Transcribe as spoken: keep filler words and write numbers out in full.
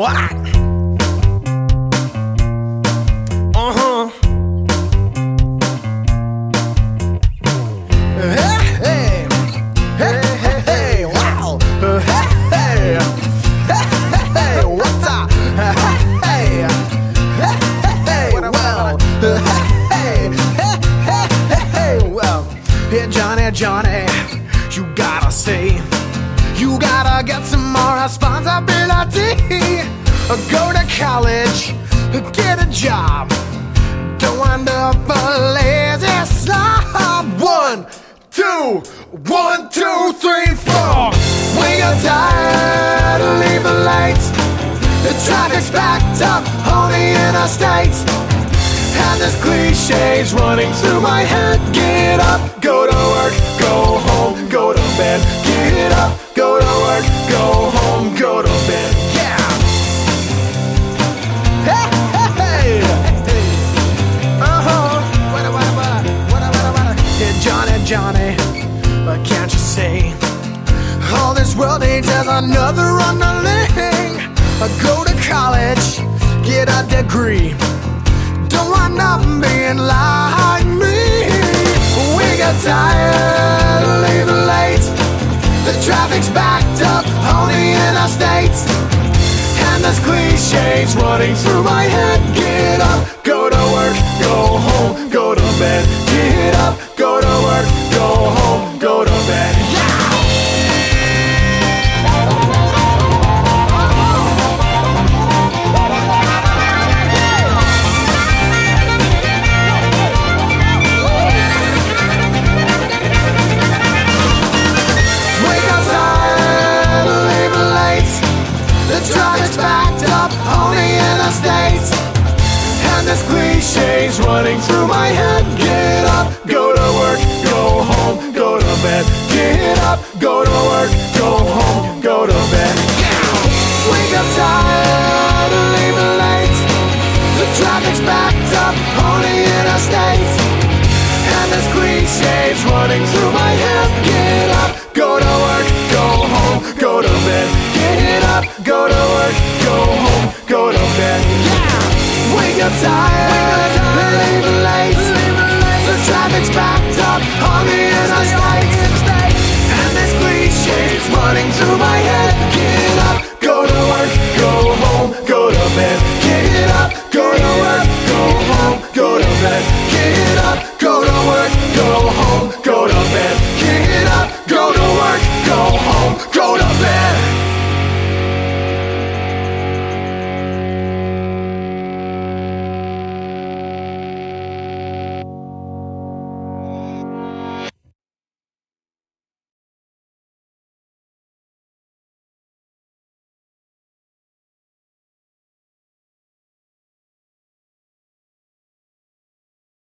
What? Uh-huh. Hey, hey, hey, hey, hey, wow. Hey, hey, hey, hey, what's up? Hey, hey, hey, hey, well. Hey, hey, hey, hey, hey, well. Hey, Johnny, Johnny, you gotta say, you gotta get some more responsibility. Go to college, get a job. Don't wind up a lazy slob. One, two, one, two, three, four. We got tired of leaving late. The traffic's backed up on the interstate, and there's cliches running through my head. Get up, go to work, go home, go to bed. Get up, go to work, go home, go to bed. Yeah. Hey, hey, hey. Uh-huh. Wada, wada, wada, wada, wada, wada. Yeah, Johnny, Johnny, but can't you see? All this world needs is another underling. Go to college, get a degree. Don't wind up being like me. We got tired of leaving late. The traffic's backed up on the interstate, and there's cliches running through my head. Get up, go to work, go home, go to bed. Get up, go to work, go home, go to bed. Yeah! Traffic's backed up on the interstate, and there's cliches running through my head. Get up, go to work, go home, go to bed. Get up, go to work, go home, go to bed. Yeah. We got tired of leaving late. The traffic's backed up on the interstate, and there's cliches running through my head. Get up, go to work, go home, go to bed. Get up, go to work, go home, go to bed. Yeah! We got tired of leaving late. The traffic's backed up on the interstate, and there's cliches running through my head. Get up, go to work, go home, go to bed. Get up, go to work, go home, go to bed. Get up, go to work, go home, go to bed. Get up, go to work, go home, go to